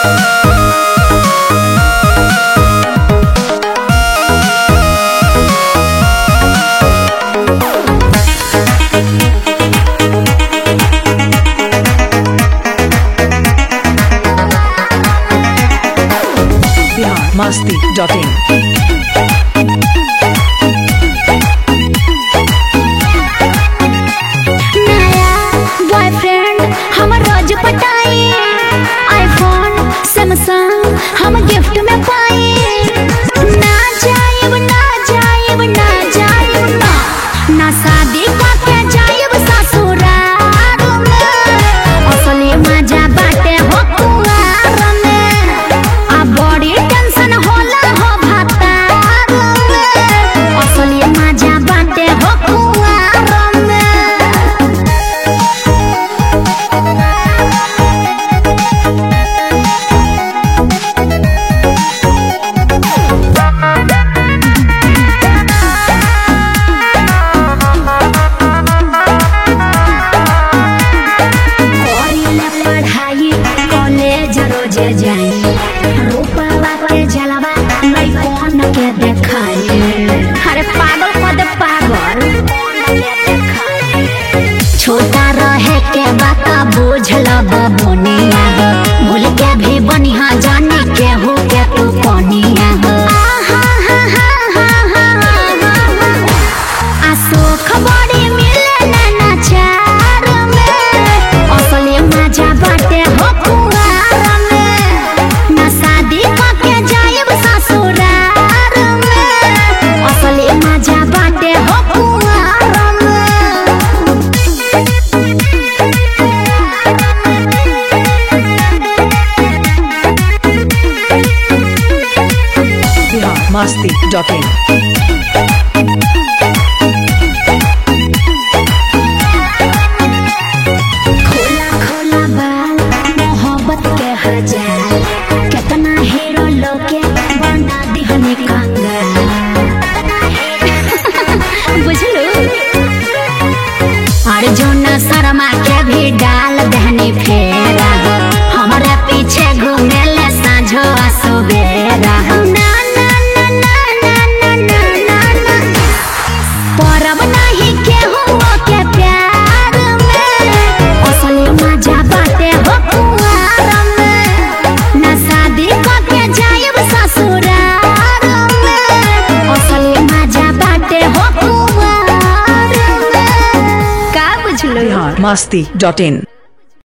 masti.in नया boyfriend हम रोज पटाई, आईफोन सैमसंग हम गिफ्ट में पाई। ना जाइब ना जाइब ना जाइब ना, ना शादी करके जाइब ससुराल में। असली मजा बाटे हो कुंवार में, आ बड़ी टेंशन होला हो भतार में। असली मजा बाटे हो कुंवार में। करिले पढ़ाई कॉलेज रोज जाई, रूपवा के जलवा नहीं कौन के देखाई। अरे पागल कद पागल, छोटा रहे के बात बुझल बबुनिया हो, भूल के भी बनिहा जाने के हो के तू कनिया हो। आ सुख बड़ी मिले ना चार में, असली मजा बाटे हो कुंवार में। ना शादी करके जाइब ससुराल में, असली मजा बाटे हो कुंवार में। masti.in खोला खोला बाल मोहब्बत के हजार, कितना हीरो लोग के बना दिहनी कंगाल। बुझलू अर्जुन शर्मा के भी डाल दहनी फेरा, हमारे पीछे घूमे ले साँझो आ सुबेरा। ना ना ना ना ना ना ना ना ना, परब नहीं केहू के प्यार में, असली मजा बाटे हो कुंवार में। ना शादी करके जाइब ससुराल में, असली मजा बाटे हो कुंवार में। का बुझलो masti.in